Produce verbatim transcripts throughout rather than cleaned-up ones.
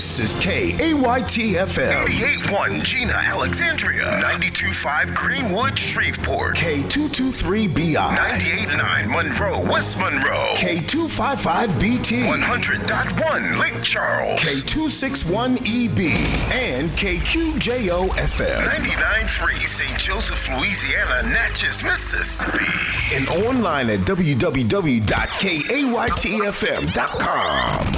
This is K A Y T F M. eighty-eight point one Gina, Alexandria. ninety-two point five Greenwood, Shreveport. K two two three B I. ninety-eight point nine Monroe, West Monroe. K two five five B T. one hundred point one Lake Charles. K two six one E B. And K Q J O F M. ninety-nine point three Saint Joseph, Louisiana, Natchez, Mississippi. And online at w w w dot k a y t f m dot com.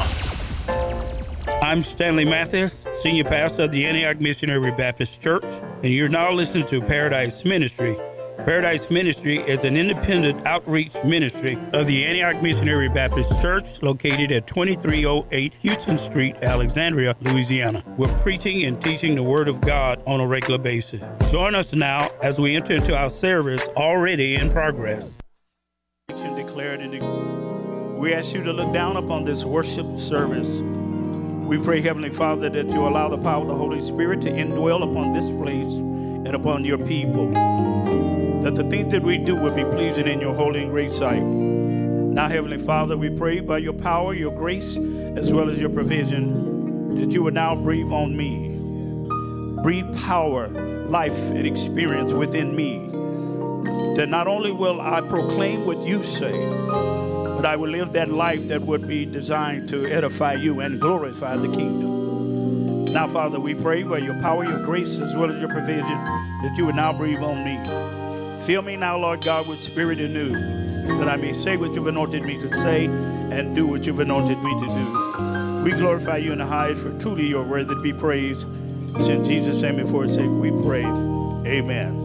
I'm Stanley Mathis, Senior Pastor of the Antioch Missionary Baptist Church, and you're now listening to Paradise Ministry. Paradise Ministry is an independent outreach ministry of the Antioch Missionary Baptist Church located at twenty-three oh eight Houston Street, Alexandria, Louisiana. We're preaching and teaching the Word of God on a regular basis. Join us now as we enter into our service already in progress. Declared in the, we ask you to look down upon this worship service. We pray, Heavenly Father, that you allow the power of the Holy Spirit to indwell upon this place and upon your people, that the things that we do will be pleasing in your holy and great sight. Now, Heavenly Father, we pray by your power, your grace, as well as your provision, that you will now breathe on me. Breathe power, life, and experience within me, that not only will I proclaim what you say, but I will live that life that would be designed to edify you and glorify the kingdom. Now, Father, we pray by your power, your grace, as well as your provision, that you would now breathe on me. Fill me now, Lord God, with spirit anew, that I may say what you've anointed me to say and do what you've anointed me to do. We glorify you in the highest, for truly your word that be praised. It's in Jesus' name and for his sake we pray. Amen.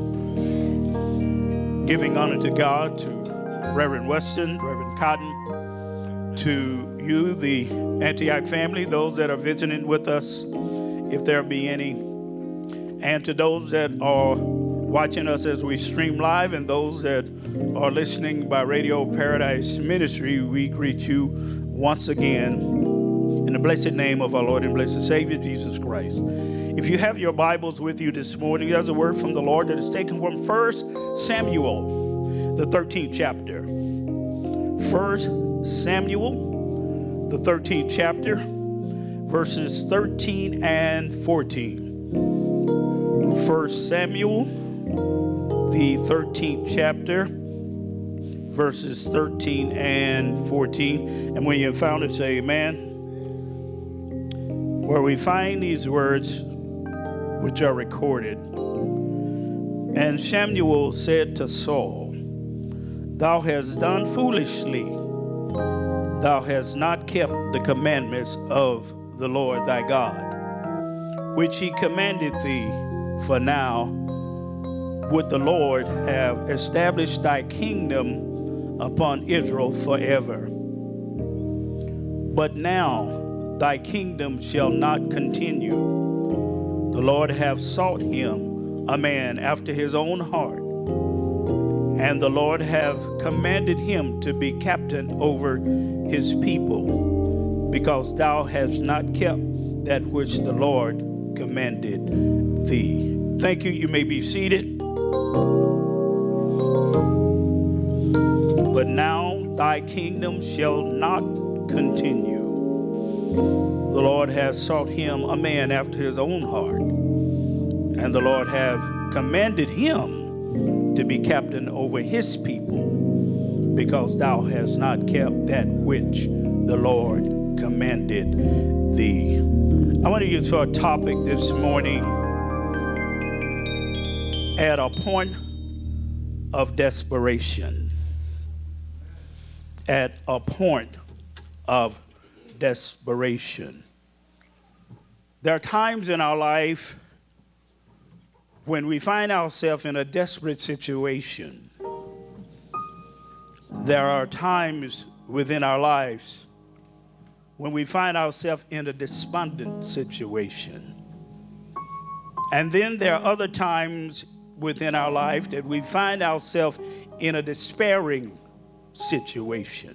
Giving honor to God, to Reverend Weston, Reverend Cotton, to you, the Antioch family, those that are visiting with us, if there be any, and to those that are watching us as we stream live, and those that are listening by Radio Paradise Ministry, we greet you once again in the blessed name of our Lord and blessed Savior, Jesus Christ. If you have your Bibles with you this morning, there's a word from the Lord that is taken from First Samuel, the thirteenth chapter. First Samuel, the thirteenth chapter, verses thirteen and fourteen. First Samuel, the thirteenth chapter, verses thirteen and fourteen. And when you have found it, say amen. Where we find these words which are recorded. And Samuel said to Saul, "Thou hast done foolishly. Thou hast not kept the commandments of the Lord thy God, which he commanded thee. For now would the Lord have established thy kingdom upon Israel forever. But now thy kingdom shall not continue. The Lord hath sought him a man after his own heart, and the Lord hath commanded him to be captain over his people, because thou hast not kept that which the Lord commanded thee." Thank you. You may be seated. But now thy kingdom shall not continue. The Lord hath sought him a man after his own heart, and the Lord hath commanded him to be captain over his people, because thou hast not kept that which the Lord commanded thee. I want to use for a topic this morning, at a point of desperation. At a point of desperation. There are times in our life when we find ourselves in a desperate situation. There are times within our lives when we find ourselves in a despondent situation. And then there are other times within our life that we find ourselves in a despairing situation.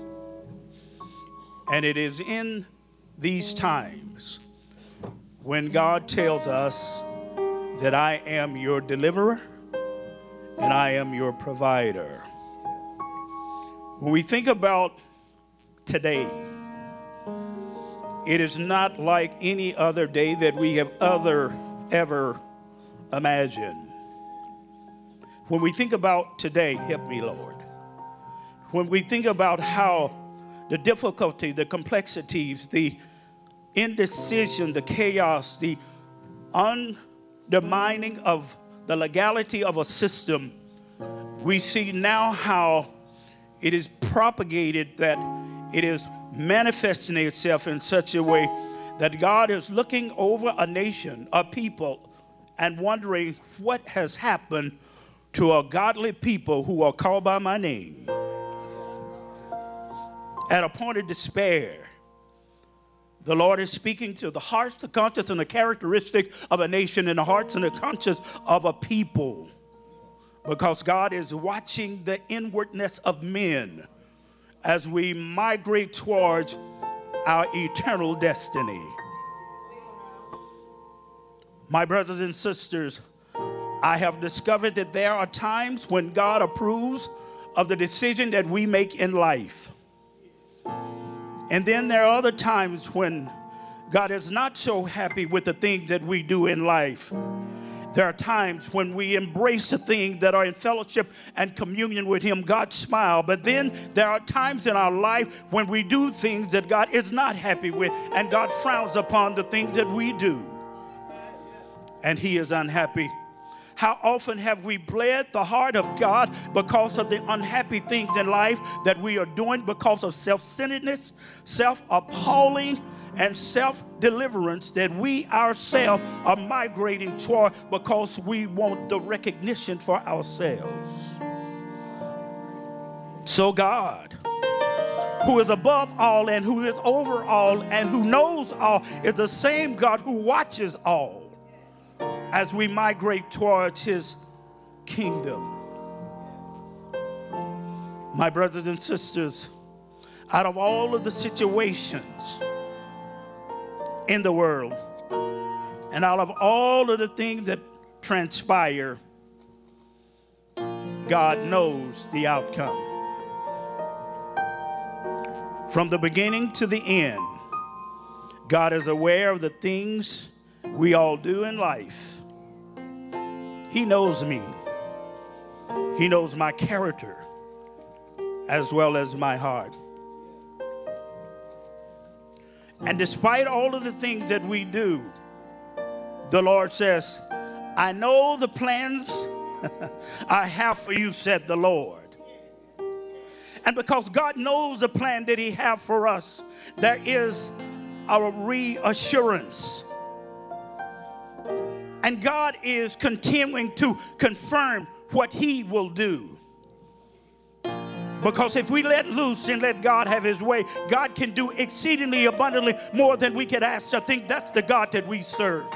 And it is in these times when God tells us that I am your deliverer and I am your provider. When we think about today, It is not like any other day that we have other ever imagined. When we think about today, help me, Lord. When we think about how the difficulty, the complexities, the indecision, the chaos, the undermining of the legality of a system, we see now how it is propagated, that it is manifesting itself in such a way that God is looking over a nation, a people, and wondering what has happened to a godly people who are called by my name. At a point of despair, the Lord is speaking to the hearts, the conscience, and the characteristic of a nation, and the hearts and the conscience of a people. Because God is watching the inwardness of men as we migrate towards our eternal destiny. My brothers and sisters, I have discovered that there are times when God approves of the decision that we make in life. And then there are other times when God is not so happy with the things that we do in life. There are times when we embrace the things that are in fellowship and communion with Him. God smiles. But then there are times in our life when we do things that God is not happy with, and God frowns upon the things that we do. And He is unhappy. How often have we bled the heart of God because of the unhappy things in life that we are doing, because of self-centeredness, self-appalling, and self-deliverance that we ourselves are migrating toward because we want the recognition for ourselves. So God, who is above all and who is over all and who knows all, is the same God who watches all as we migrate towards His kingdom. My brothers and sisters, out of all of the situations in the world, and out of all of the things that transpire, God knows the outcome. From the beginning to the end, God is aware of the things we all do in life. He knows me. He knows my character as well as my heart. And despite all of the things that we do, the Lord says, I know the plans I have for you, said the Lord. And because God knows the plan that He has for us, there is our reassurance. And God is continuing to confirm what He will do. Because if we let loose and let God have His way, God can do exceedingly abundantly more than we could ask to think. That's the God that we serve.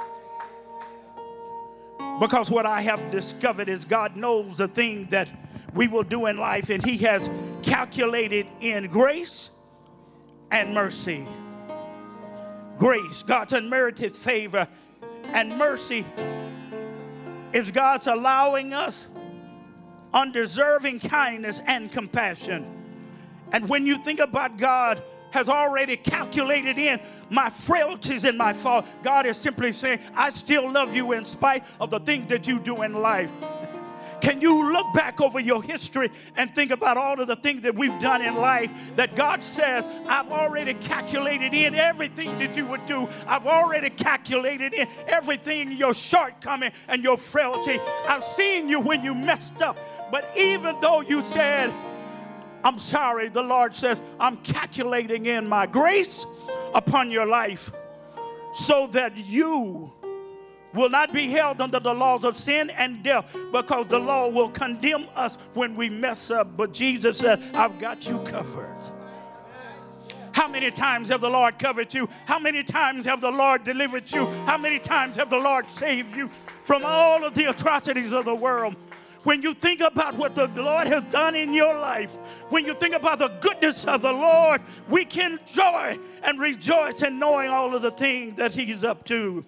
Because what I have discovered is God knows the thing that we will do in life, and He has calculated in grace and mercy. Grace, God's unmerited favor, and mercy is God's allowing us undeserving kindness and compassion. And when you think about God has already calculated in my frailties and my fault, God is simply saying, I still love you in spite of the things that you do in life. Can you look back over your history and think about all of the things that we've done in life that God says, I've already calculated in everything that you would do. I've already calculated in everything, your shortcoming and your frailty. I've seen you when you messed up. But even though you said, I'm sorry, the Lord says, I'm calculating in my grace upon your life so that you will not be held under the laws of sin and death, because the law will condemn us when we mess up. But Jesus said, I've got you covered. How many times have the Lord covered you? How many times have the Lord delivered you? How many times have the Lord saved you from all of the atrocities of the world? When you think about what the Lord has done in your life, when you think about the goodness of the Lord, we can joy and rejoice in knowing all of the things that He's up to.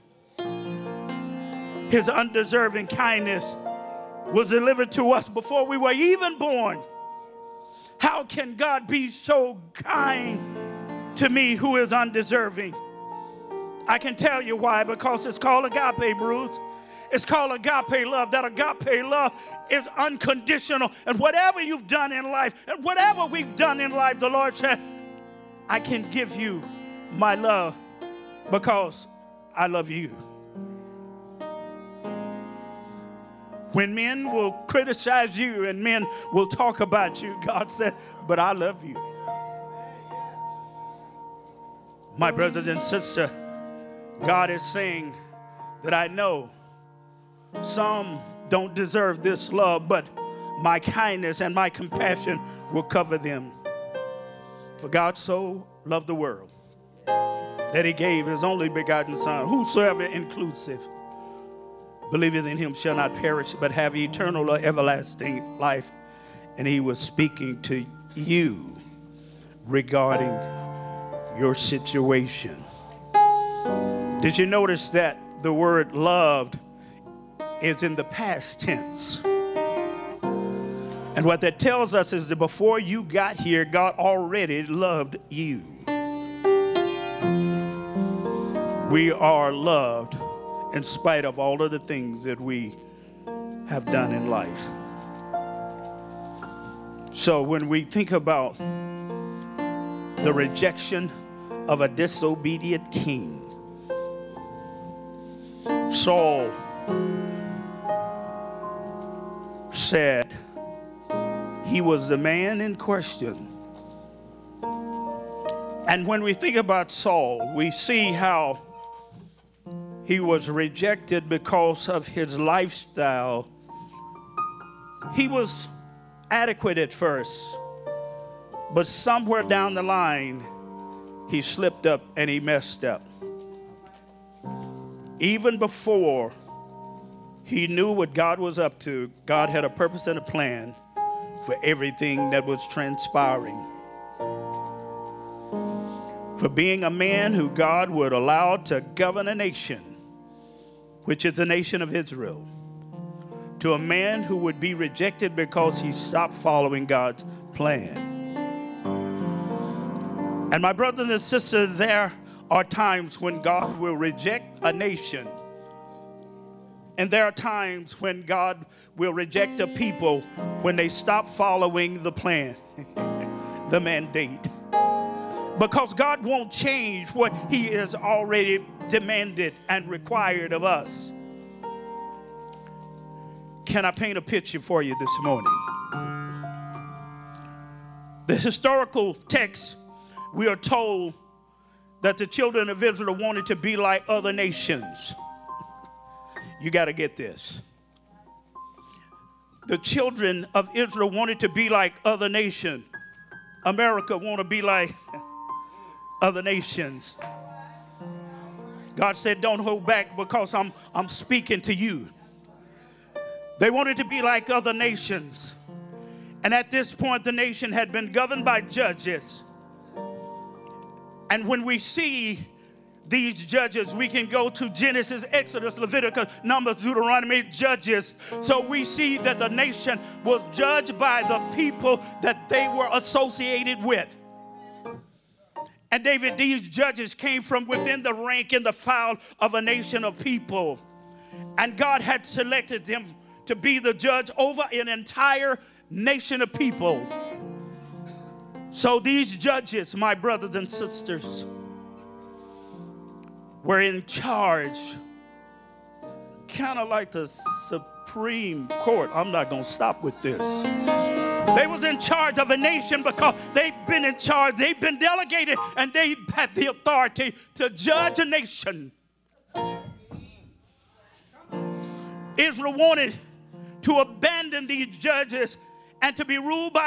His undeserving kindness was delivered to us before we were even born. How can God be so kind to me who is undeserving. I can tell you why, because it's called agape, Bruce. It's called agape love. That agape love is unconditional. And whatever you've done in life, and whatever we've done in life, the Lord said, I can give you my love because I love you. When men will criticize you and men will talk about you, God said, but I love you. My brothers and sisters, God is saying that I know some don't deserve this love, but my kindness and my compassion will cover them. For God so loved the world that he gave his only begotten Son, whosoever inclusive believeth in him shall not perish, but have eternal or everlasting life. And he was speaking to you regarding your situation. Did you notice that the word loved is in the past tense? And what that tells us is that before you got here, God already loved you. We are loved in spite of all of the things that we have done in life. So when we think about the rejection of a disobedient king, Saul said he was the man in question. And when we think about Saul, we see how he was rejected because of his lifestyle. He was adequate at first, but somewhere down the line, he slipped up and he messed up. Even before he knew what God was up to, God had a purpose and a plan for everything that was transpiring. For being a man who God would allow to govern a nation, which is the nation of Israel, to a man who would be rejected because he stopped following God's plan. And my brothers and sisters, there are times when God will reject a nation. And there are times when God will reject a people when they stop following the plan, the mandate. Because God won't change what he has already demanded and required of us. Can I paint a picture for you this morning? The historical text, we are told that the children of Israel wanted to be like other nations. You got to get this. The children of Israel wanted to be like other nations. America want to be like other nations. God said, don't hold back because I'm, I'm speaking to you. They wanted to be like other nations. And at this point, the nation had been governed by judges. And when we see these judges, we can go to Genesis, Exodus, Leviticus, Numbers, Deuteronomy, Judges. So we see that the nation was judged by the people that they were associated with. And David, these judges came from within the rank and the file of a nation of people. And God had selected them to be the judge over an entire nation of people. So these judges, my brothers and sisters, were in charge, kind of like the Supreme Court. I'm not going to stop with this. They was in charge of a nation because they've been in charge. They've been delegated, and they had the authority to judge a nation. Israel wanted to abandon these judges and to be ruled by